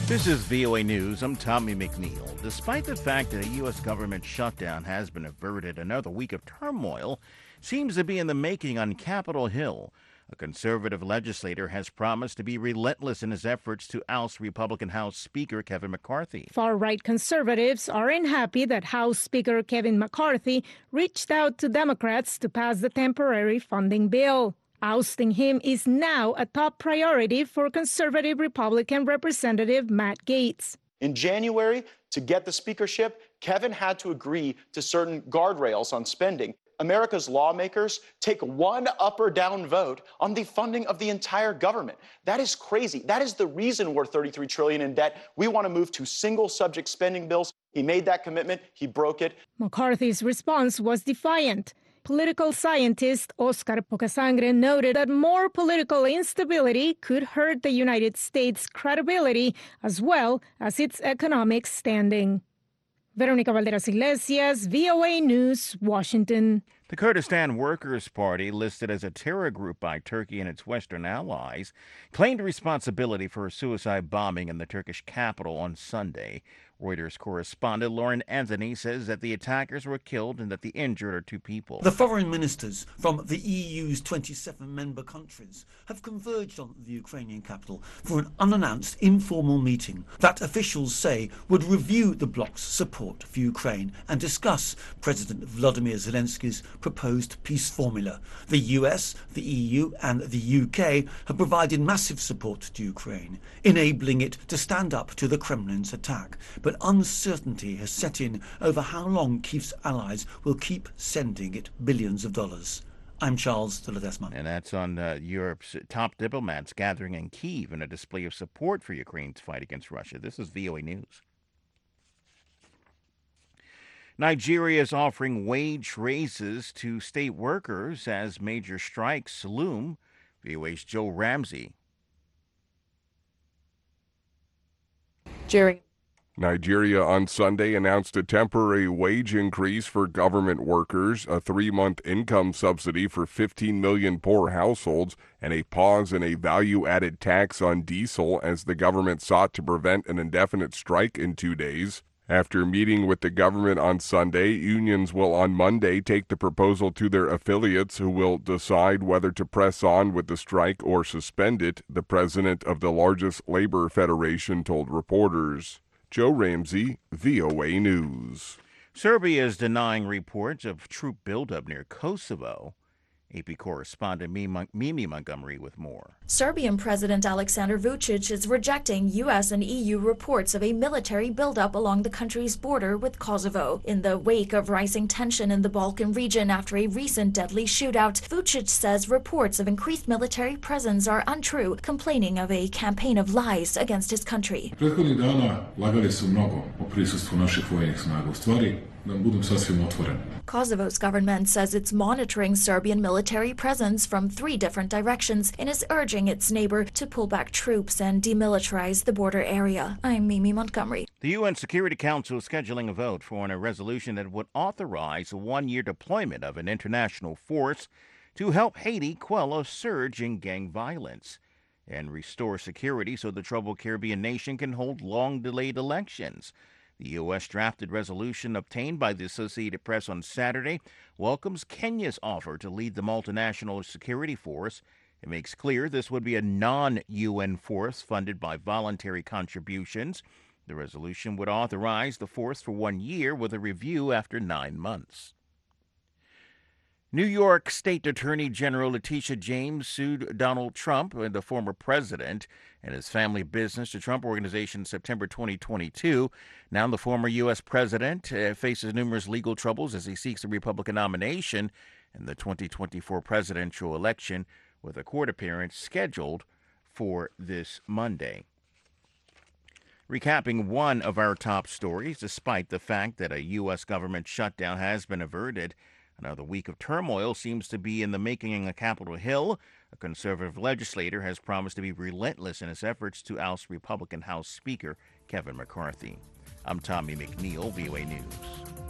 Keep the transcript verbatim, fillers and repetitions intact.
This is V O A News. I'm Tommy McNeil. Despite the fact that a U S government shutdown has been averted, another week of turmoil seems to be in the making on Capitol Hill. A conservative legislator has promised to be relentless in his efforts to oust Republican House Speaker Kevin McCarthy. Far-right conservatives are unhappy that House Speaker Kevin McCarthy reached out to Democrats to pass the temporary funding bill. Ousting him is now a top priority for conservative Republican Representative Matt Gaetz. In January, to get the speakership, Kevin had to agree to certain guardrails on spending. America's lawmakers take one up or down vote on the funding of the entire government. That is crazy. That is the reason we're thirty-three trillion dollars in debt. We want to move to single subject spending bills. He made that commitment. He broke it. McCarthy's response was defiant. Political scientist Oscar Pocasangre noted that more political instability could hurt the United States' credibility as well as its economic standing. Veronica Valderas Iglesias, V O A News, Washington. The Kurdistan Workers' Party, listed as a terror group by Turkey and its Western allies, claimed responsibility for a suicide bombing in the Turkish capital on Sunday. Reuters correspondent Lauren Anthony says that the attackers were killed and that the injured are two people. The foreign ministers from the E U's twenty-seven member countries have converged on the Ukrainian capital for an unannounced informal meeting that officials say would review the bloc's support for Ukraine and discuss President Volodymyr Zelensky's proposed peace formula. The U S, the E U and the U K have provided massive support to Ukraine, enabling it to stand up to the Kremlin's attack. But uncertainty has set in over how long Kyiv's allies will keep sending it billions of dollars. I'm Charles de Ledesma. And that's on uh, Europe's top diplomats gathering in Kyiv in a display of support for Ukraine's fight against Russia. This is V O A News. Nigeria is offering wage raises to state workers as major strikes loom. V O A's Joe Ramsey. Jerry. Nigeria on Sunday announced a temporary wage increase for government workers, a three-month income subsidy for fifteen million poor households, and a pause in a value-added tax on diesel as the government sought to prevent an indefinite strike in two days. After meeting with the government on Sunday, unions will on Monday take the proposal to their affiliates, who will decide whether to press on with the strike or suspend it, the president of the largest labor federation told reporters. Joe Ramsey, V O A News. Serbia is denying reports of troop buildup near Kosovo. A P correspondent Mimi Montgomery with more. Serbian President Aleksandar Vučić is rejecting U S and E U reports of a military buildup along the country's border with Kosovo. In the wake of rising tension in the Balkan region after a recent deadly shootout, Vučić says reports of increased military presence are untrue, complaining of a campaign of lies against his country. Prethodnih dana lagali su mnogo o prisustvu naših vojnih snaga. U stvari, da budem sasvim otvoren. Kosovo's government says it's monitoring Serbian military presence from three different directions and is urging its neighbor to pull back troops and demilitarize the border area. I'm Mimi Montgomery. The U N Security Council is scheduling a vote for a resolution that would authorize a one-year deployment of an international force to help Haiti quell a surge in gang violence and restore security so the troubled Caribbean nation can hold long-delayed elections. The U S drafted resolution obtained by the Associated Press on Saturday welcomes Kenya's offer to lead the multinational security force. It makes clear this would be a non-U N force funded by voluntary contributions. The resolution would authorize the force for one year with a review after nine months. New York State Attorney General Letitia James sued Donald Trump, the former president, and his family business, the Trump Organization, in September twenty twenty-two. Now the former U S president uh, faces numerous legal troubles as he seeks a Republican nomination in the twenty twenty-four presidential election, with a court appearance scheduled for this Monday. Recapping one of our top stories, despite the fact that a U S government shutdown has been averted, another week of turmoil seems to be in the making on Capitol Hill. A conservative legislator has promised to be relentless in his efforts to oust Republican House Speaker Kevin McCarthy. I'm Tommy McNeil, V O A News.